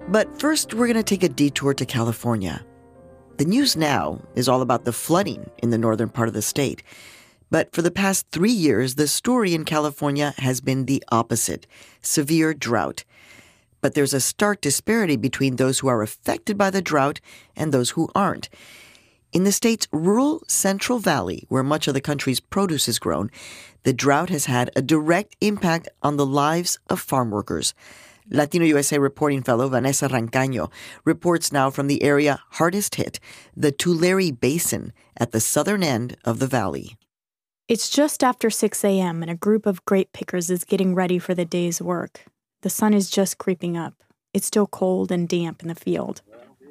But first, we're going to take a detour to California. The news now is all about the flooding in the northern part of the state. But for the past 3 years, the story in California has been the opposite: severe drought. But there's a stark disparity between those who are affected by the drought and those who aren't. In the state's rural Central Valley, where much of the country's produce is grown, the drought has had a direct impact on the lives of farm workers. Latino USA reporting fellow Vanessa Rancaño reports now from the area hardest hit, the Tulare Basin at the southern end of the valley. It's just after 6 a.m. and a group of grape pickers is getting ready for the day's work. The sun is just creeping up. It's still cold and damp in the field.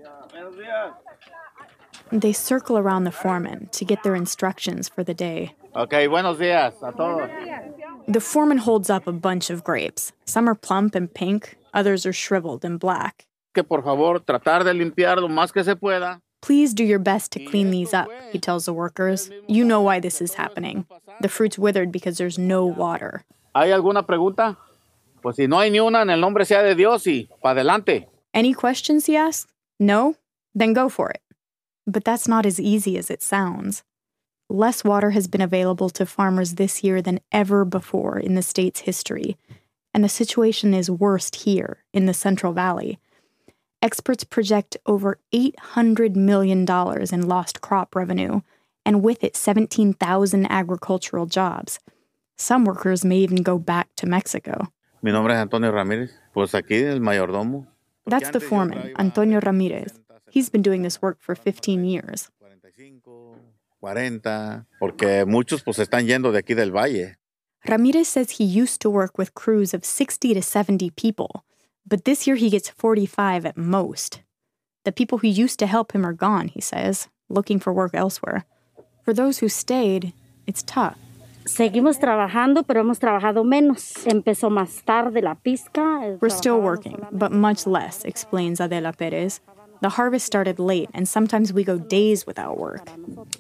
They circle around the foreman to get their instructions for the day. Okay, buenos días a todos. The foreman holds up a bunch of grapes. Some are plump and pink, others are shriveled and black. Que por favor, tratar de limpiar lo más que se pueda. Please do your best to clean these up, he tells the workers. You know why this is happening. The fruit's withered because there's no water. ¿Hay alguna pregunta? Pues si no hay ni una, en el nombre sea de Dios y pa' adelante. Any questions, he asks? No? Then go for it. But that's not as easy as it sounds. Less water has been available to farmers this year than ever before in the state's history, and the situation is worst here in the Central Valley. Experts project over $800 million in lost crop revenue, and with it 17,000 agricultural jobs. Some workers may even go back to Mexico. Mi nombre es Antonio Ramírez. Pues aquí el mayordomo. That's the foreman, Antonio Ramirez. He's been doing this work for 15 years. 40, porque muchos pues están yendo de aquí del valle. Ramirez says he used to work with crews of 60 to 70 people, but this year he gets 45 at most. The people who used to help him are gone, he says, looking for work elsewhere. For those who stayed, it's tough. Seguimos trabajando, pero hemos trabajado menos. Empezó más tarde la pizca. We're still working, but much less, explains Adela Perez. The harvest started late, and sometimes we go days without work.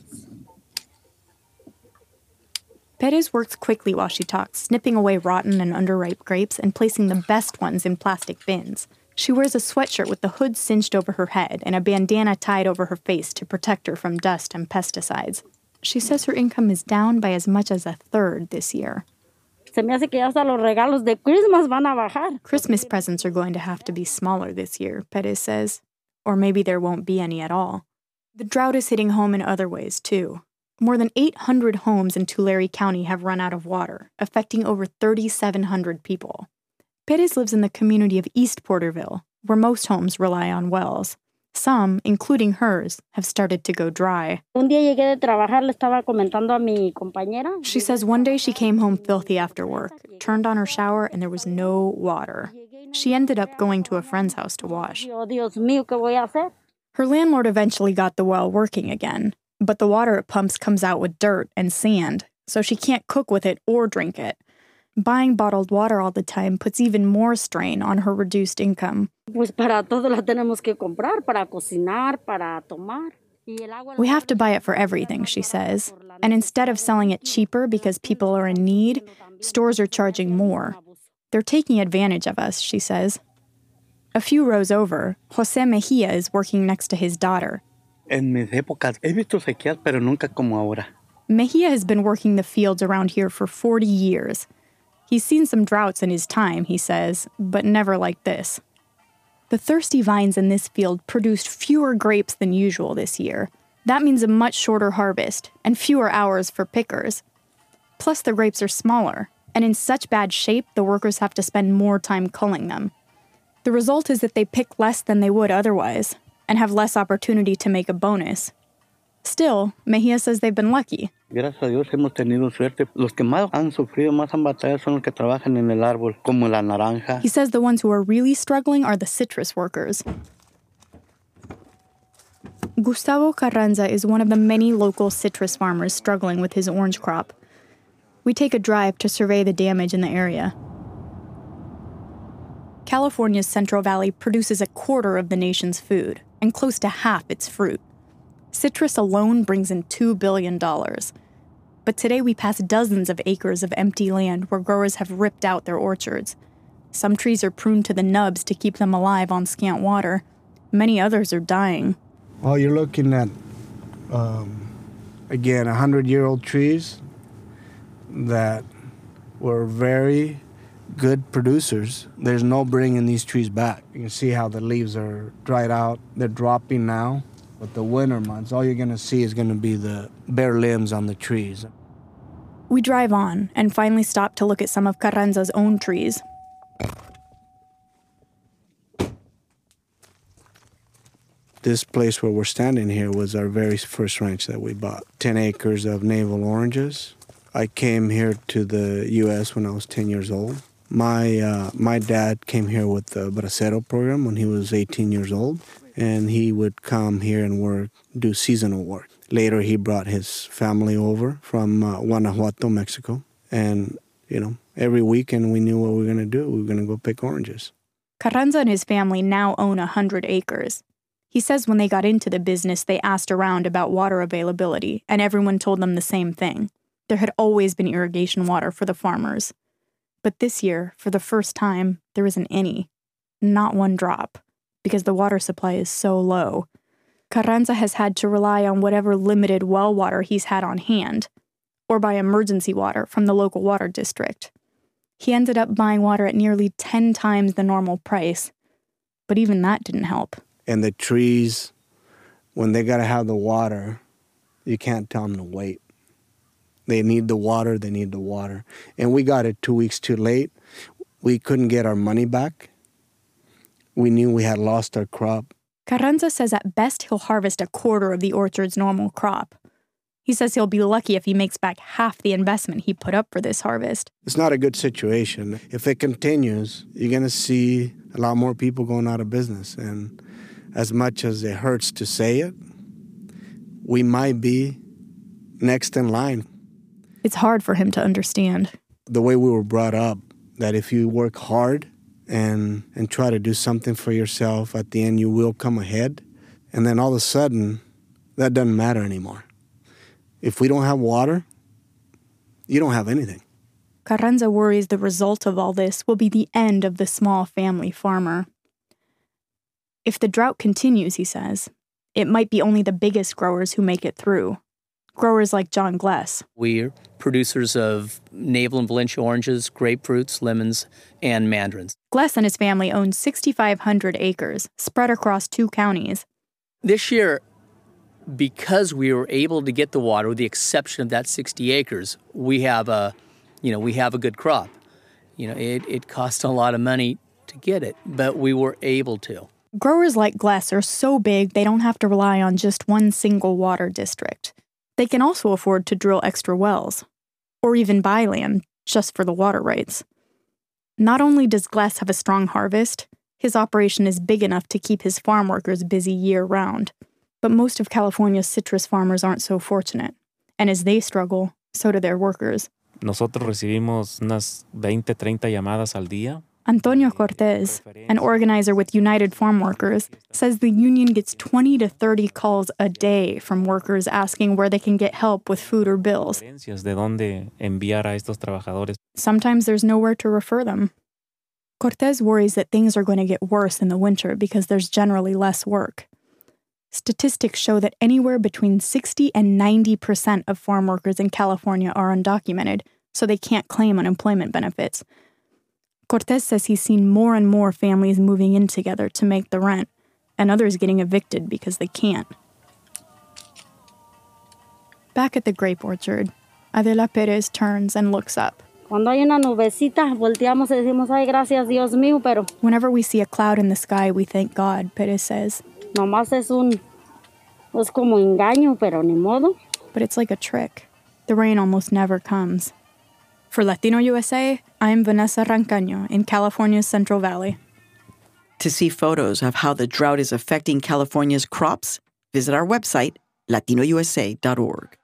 Perez works quickly while she talks, snipping away rotten and underripe grapes and placing the best ones in plastic bins. She wears a sweatshirt with the hood cinched over her head and a bandana tied over her face to protect her from dust and pesticides. She says her income is down by as much as a third this year. Se me hace que hasta los regalos de Christmas van a bajar. Christmas presents are going to have to be smaller this year, Perez says. Or maybe there won't be any at all. The drought is hitting home in other ways, too. More than 800 homes in Tulare County have run out of water, affecting over 3,700 people. Perez lives in the community of East Porterville, where most homes rely on wells. Some, including hers, have started to go dry. Un día llegué de trabajar, le estaba comentando a mi compañera. She says one day she came home filthy after work, turned on her shower, and there was no water. She ended up going to a friend's house to wash. Dios mío, ¿qué voy a hacer? Her landlord eventually got the well working again, but the water it pumps comes out with dirt and sand, so she can't cook with it or drink it. Buying bottled water all the time puts even more strain on her reduced income. Pues para todo la tenemos que comprar, para cocinar, para tomar. We have to buy it for everything, she says. And instead of selling it cheaper because people are in need, stores are charging more. They're taking advantage of us, she says. A few rows over, Jose Mejia is working next to his daughter. En mis épocas he visto sequías, pero nunca como ahora. Mejia has been working the fields around here for 40 years. He's seen some droughts in his time, he says, but never like this. The thirsty vines in this field produced fewer grapes than usual this year. That means a much shorter harvest and fewer hours for pickers. Plus, the grapes are smaller, and in such bad shape, the workers have to spend more time culling them. The result is that they pick less than they would otherwise, and have less opportunity to make a bonus. Still, Mejia says they've been lucky. Gracias a Dios hemos tenido suerte. Los que más han sufrido, más han batallado son los que trabajan en el árbol, como la naranja. He says the ones who are really struggling are the citrus workers. Gustavo Carranza is one of the many local citrus farmers struggling with his orange crop. We take a drive to survey the damage in the area. California's Central Valley produces a quarter of the nation's food, and close to half its fruit. Citrus alone brings in $2 billion. But today we pass dozens of acres of empty land where growers have ripped out their orchards. Some trees are pruned to the nubs to keep them alive on scant water. Many others are dying. Well, you're looking at, again, 100-year-old trees that were very good producers. There's no bringing these trees back. You can see how the leaves are dried out. They're dropping now. But the winter months, all you're going to see is going to be the bare limbs on the trees. We drive on and finally stop to look at some of Carranza's own trees. This place where we're standing here was our very first ranch that we bought. 10 acres of navel oranges. I came here to the U.S. when I was 10 years old. My dad came here with the Bracero program when he was 18 years old, and he would come here and do seasonal work. Later, he brought his family over from Guanajuato, Mexico, and, every weekend we knew what we were going to do. We were going to go pick oranges. Carranza and his family now own 100 acres. He says when they got into the business, they asked around about water availability, and everyone told them the same thing. There had always been irrigation water for the farmers. But this year, for the first time, there isn't any. Not one drop, because the water supply is so low. Carranza has had to rely on whatever limited well water he's had on hand, or by emergency water from the local water district. He ended up buying water at nearly 10 times the normal price, but even that didn't help. And the trees, when they got to have the water, you can't tell them to wait. They need the water, they need the water. And we got it 2 weeks too late. We couldn't get our money back. We knew we had lost our crop. Carranza says at best he'll harvest a quarter of the orchard's normal crop. He says he'll be lucky if he makes back half the investment he put up for this harvest. It's not a good situation. If it continues, you're going to see a lot more people going out of business. And as much as it hurts to say it, we might be next in line. It's hard for him to understand. The way we were brought up, that if you work hard and try to do something for yourself, at the end you will come ahead. And then all of a sudden, that doesn't matter anymore. If we don't have water, you don't have anything. Carranza worries the result of all this will be the end of the small family farmer. If the drought continues, he says, it might be only the biggest growers who make it through. Growers like John Gless. We're producers of navel and Valencia oranges, grapefruits, lemons, and mandarins. Gless and his family own 6,500 acres, spread across 2 counties. This year, because we were able to get the water, with the exception of that 60 acres, we have a good crop. It cost a lot of money to get it, but we were able to. Growers like Gless are so big they don't have to rely on just one single water district. They can also afford to drill extra wells, or even buy land just for the water rights. Not only does Gless have a strong harvest, his operation is big enough to keep his farm workers busy year-round. But most of California's citrus farmers aren't so fortunate, and as they struggle, so do their workers. Nosotros recibimos unas 20, 30 llamadas al día. Antonio Cortez, an organizer with United Farm Workers, says the union gets 20 to 30 calls a day from workers asking where they can get help with food or bills. De dónde enviar a estos trabajadores. Sometimes there's nowhere to refer them. Cortez worries that things are going to get worse in the winter because there's generally less work. Statistics show that anywhere between 60 and 90% of farm workers in California are undocumented, so they can't claim unemployment benefits. Cortez says he's seen more and more families moving in together to make the rent, and others getting evicted because they can't. Back at the grape orchard, Adela Perez turns and looks up. Cuando hay una nubecita, volteamos y decimos, ay, gracias, Dios mío, pero... Whenever we see a cloud in the sky, we thank God, Perez says. Nomás es como engaño, pero ni modo. But it's like a trick. The rain almost never comes. For Latino USA, I'm Vanessa Rancaño in California's Central Valley. To see photos of how the drought is affecting California's crops, visit our website, latinousa.org.